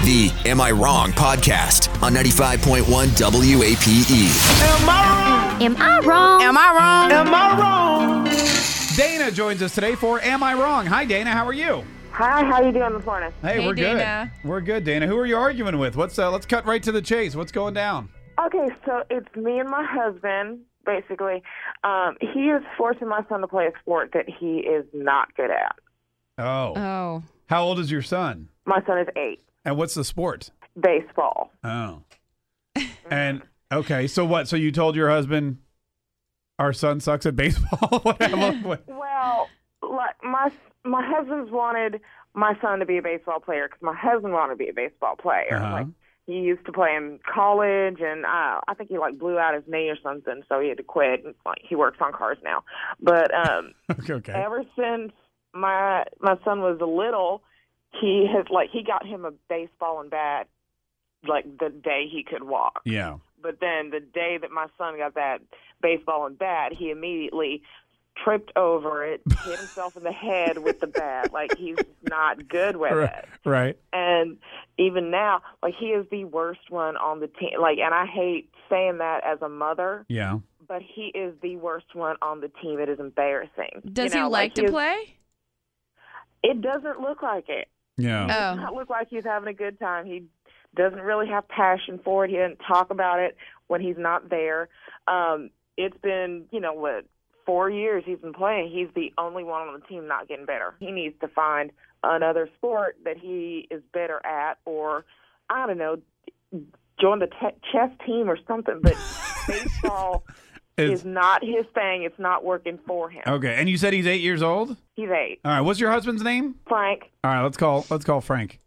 The Am I Wrong podcast on 95.1 WAPE. Am I wrong? Am I wrong? Am I wrong? Am I wrong? Dana joins us today for Am I Wrong? Hi, Dana. How are you? Hi, how you doing this morning? Hey, we're Dana. good. We're good, Dana. Who are you arguing with? Let's cut right to the chase. What's going down? Okay, so it's me and my husband, basically. He is forcing my son to play a sport that he is not good at. Oh. How old is your son? My son is 8. And what's the sport? Baseball. Oh. And, okay, so what? So you told your husband our son sucks at baseball? What? Well, like my husband's wanted my son to be a baseball player because my husband wanted to be a baseball player. Uh-huh. Like, he used to play in college, and I think he blew out his knee or something, so he had to quit. And, he works on cars now. But Okay. ever since my son was little, he got him a baseball and bat the day he could walk. Yeah. But then the day that my son got that baseball and bat, he immediately tripped over it, hit himself in the head with the bat. He's not good with it. Right. And even now, he is the worst one on the team. And I hate saying that as a mother. Yeah. But he is the worst one on the team. It is embarrassing. Does he like to play? It doesn't look like it. Yeah. It does not look like he's having a good time. He doesn't really have passion for it. He doesn't talk about it when he's not there. It's been, 4 years he's been playing. He's the only one on the team not getting better. He needs to find another sport that he is better at, or, I don't know, join the chess team or something. But baseball is not his thing. It's not working for him. Okay. And you said he's 8 years old? He's 8. All right. What's your husband's name? Frank. All right. Let's call Frank.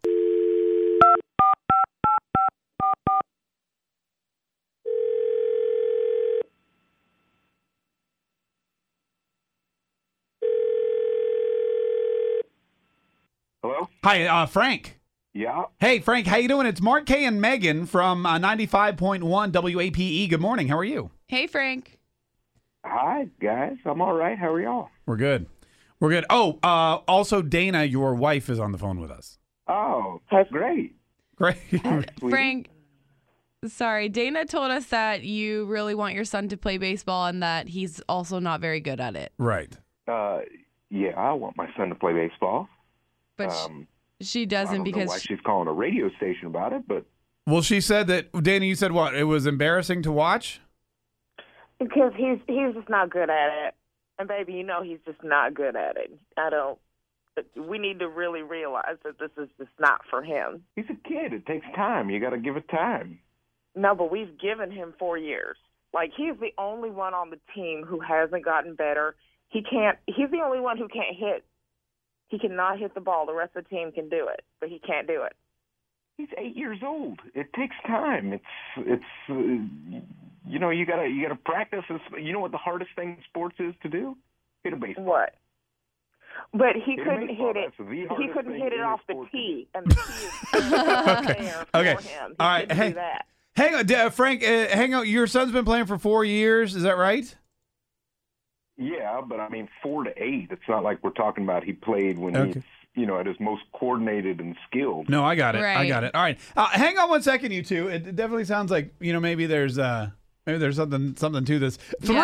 Hello? Hi, Frank. Yeah. Hey, Frank. How you doing? It's Mark K and Megan from 95.1 WAPE. Good morning. How are you? Hey, Frank. Hi, guys. I'm all right. How are y'all? We're good. Oh, also, Dana, your wife, is on the phone with us. Oh, that's great. Great. Frank, sorry. Dana told us that you really want your son to play baseball and that he's also not very good at it. Right. Yeah, I want my son to play baseball. But she I doesn't don't know because why she's calling a radio station about it, but Well, she said that, Dana, you said what? It was embarrassing to watch? Because he's just not good at it. And, baby, he's just not good at it. We need to really realize that this is just not for him. he's a kid. It takes time. You got to give it time. No, but we've given him 4 years. He's the only one on the team who hasn't gotten better. He's the only one who can't hit. He cannot hit the ball. The rest of the team can do it, but he can't do it. He's 8 years old. It takes time. It's you gotta practice. You know what the hardest thing in sports is to do? Hit a baseball. What? But he Hit a couldn't baseball. hit it. That's the He hardest couldn't thing hit it in off the sports. tee, and the tee is there Okay. for him. He All right. couldn't Hey. do that. Hang on, Frank, hang on. Your son's been playing for 4 years. Is that right? Yeah, but 4 to 8. It's not like we're talking about he played when Okay. he's at his most coordinated and skilled. No, I got it. I Right. got it. All right. Hang on one second, you two. It definitely sounds like, maybe there's something to this.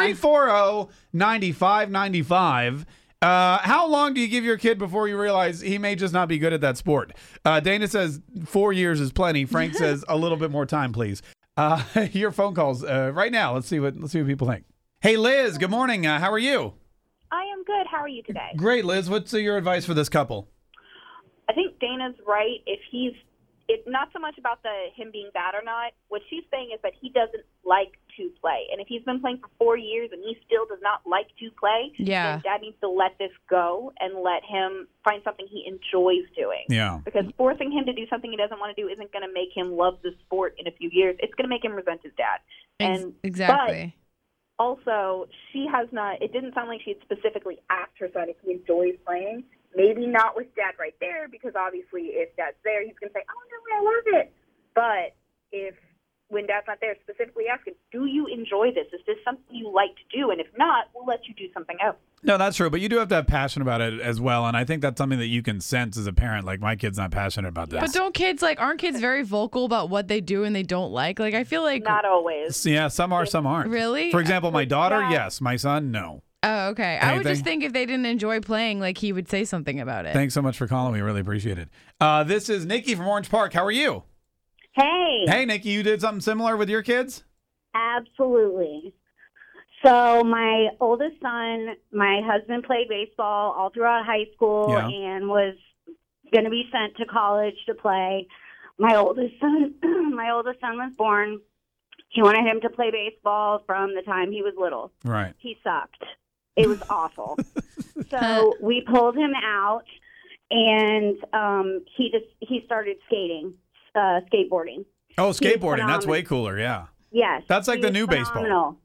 340-9595. How long do you give your kid before you realize he may just not be good at that sport? Dana says 4 years is plenty. Frank says a little bit more time, please. Your phone calls right now. Let's see what people think. Hey, Liz. Good morning. How are you? I am good. How are you today? Great, Liz. What's your advice for this couple? I think Dana's right. It's not so much about him being bad or not. What she's saying is that he doesn't like to play. And if he's been playing for 4 years and he still does not like to play, Yeah. then Dad needs to let this go and let him find something he enjoys doing. Yeah. Because forcing him to do something he doesn't want to do isn't going to make him love the sport in a few years. It's going to make him resent his dad. Exactly. But also, it didn't sound like she had specifically asked her son if he enjoys playing. Maybe not with Dad right there, because obviously if Dad's there, he's going to say, oh, no, I love it. But if when Dad's not there, specifically ask him, do you enjoy this? Is this something you like to do? And if not, we'll let you do something else. No, that's true. But you do have to have passion about it as well. And I think that's something that you can sense as a parent. Like, my kid's not passionate about this. But aren't kids very vocal about what they do and they don't like? Like, I feel like. Not always. Yeah, some are, some aren't. Really? For example, my daughter, yes. My son, no. Oh, okay. I would just think if they didn't enjoy playing, like, he would say something about it. Thanks so much for calling. We really appreciate it. This is Nikki from Orange Park. How are you? Hey. Hey, Nikki, you did something similar with your kids? Absolutely. So my oldest son, my husband played baseball all throughout high school and was going to be sent to college to play. My oldest son was born. He wanted him to play baseball from the time he was little. Right. He sucked. It was awful. So we pulled him out, and he started skateboarding. Oh, skateboarding. That's way cooler, yeah. Yes. That's like the new baseball.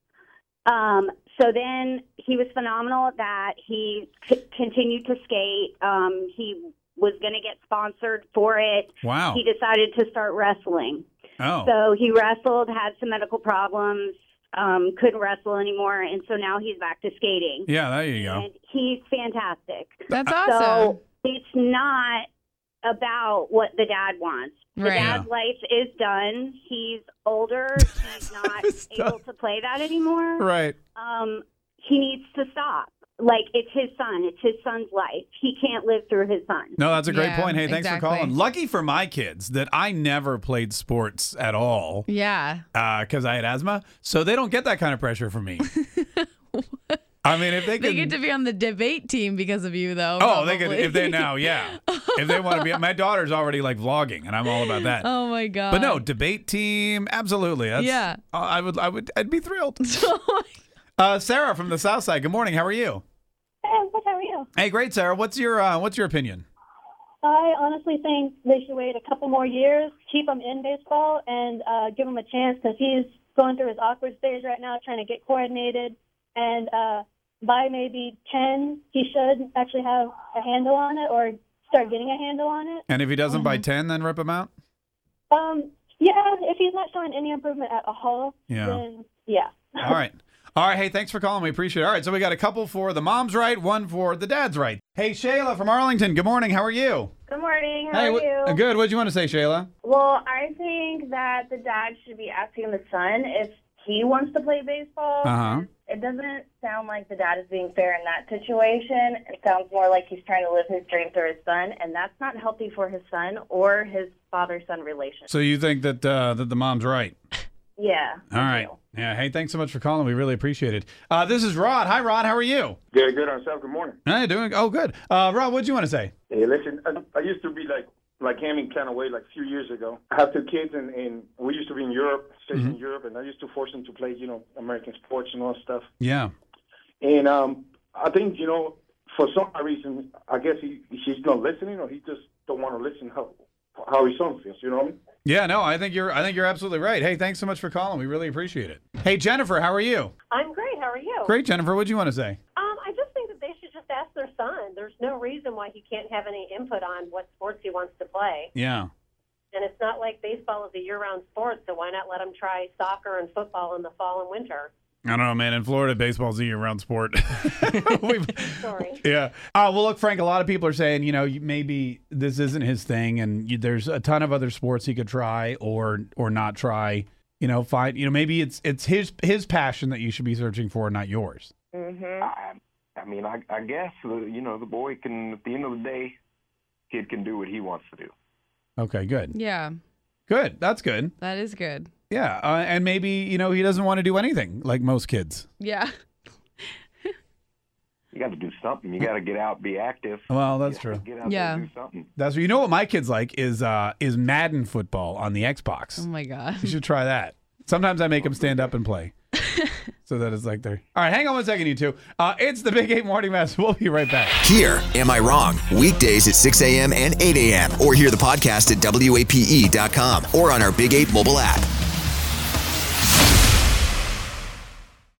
So then he was phenomenal at that. He continued to skate. He was going to get sponsored for it. Wow. He decided to start wrestling. Oh. So he wrestled, had some medical problems, couldn't wrestle anymore, and so now he's back to skating. Yeah, there you go. And he's fantastic. That's awesome. So it's not about what the dad wants. The dad's life is done. He's older. He's not able to play that anymore. Right. He needs to stop. Like, it's his son. It's his son's life. He can't live through his son. No, that's a great point. Hey, thanks for calling. Lucky for my kids that I never played sports at all. Yeah. Because I had asthma. So they don't get that kind of pressure from me. I mean, if they could. They get to be on the debate team because of you, though. Oh, probably. they could, if they now, yeah. If they want to be. My daughter's already like vlogging, and I'm all about that. Oh, my God. But no, debate team, absolutely. That's, I'd be thrilled. Sarah from the South Side. Good morning. How are you? Hey, how are you? Hey, great, Sarah. What's your opinion? I honestly think they should wait a couple more years, keep him in baseball, and give him a chance because he's going through his awkward stage right now, trying to get coordinated. And by maybe 10, he should actually have a handle on it or start getting a handle on it. And if he doesn't by 10, then rip him out? Yeah, if he's not showing any improvement at all, then yeah. All right. All right. Hey, thanks for calling. We appreciate it. All right. So we got a couple for the mom's right, one for the dad's right. Hey, Shayla from Arlington. Good morning. How are you? Good morning. How are you? Good. What do you want to say, Shayla? Well, I think that the dad should be asking the son if he wants to play baseball. Uh-huh. It doesn't sound like the dad is being fair in that situation. It sounds more like he's trying to live his dream through his son, and that's not healthy for his son or his father-son relationship. So you think that that the mom's right? Yeah. All right. Yeah. Hey, thanks so much for calling. We really appreciate it. This is Rod. Hi, Rod. How are you? Good on yourself. Good morning. Hey, doing? Oh, good. Rod, what do you want to say? Hey, listen, I used to be like him in kind of way like a few years ago. I have 2 kids, and we used to be in Europe, stationed in Europe, and I used to force them to play, American sports and all that stuff. Yeah. And I think, for some reason, I guess he's not listening, or he just don't want to listen how his son feels. You know what I mean? Yeah, no, I think you're absolutely right. Hey, thanks so much for calling. We really appreciate it. Hey, Jennifer, how are you? I'm great. How are you? Great, Jennifer. What do you want to say? I just think that they should just ask their son. There's no reason why he can't have any input on what sports he wants to play. Yeah. And it's not like baseball is a year-round sport, so why not let him try soccer and football in the fall and winter? I don't know, man. In Florida, baseball's a year-round sport. Sorry. Yeah. Well, look, Frank, a lot of people are saying, maybe this isn't his thing, and there's a ton of other sports he could try or not try. Maybe it's his passion that you should be searching for, not yours. Mm-hmm. I mean, I guess the boy can. At the end of the day, kid can do what he wants to do. Okay. Good. Yeah. Good. That's good. That is good. Yeah, and maybe, he doesn't want to do anything like most kids. Yeah. You got to do something. You got to get out, be active. Well, that's true. Get out there and do something. That's what my kids like is Madden football on the Xbox. Oh, my God. You should try that. Sometimes I make them stand up and play. So that it's like they're... All right, hang on 1 second, you two. It's the Big 8 Morning Mess. We'll be right back. Here, Am I Wrong? Weekdays at 6 a.m. and 8 a.m. Or hear the podcast at WAPE.com or on our Big 8 mobile app.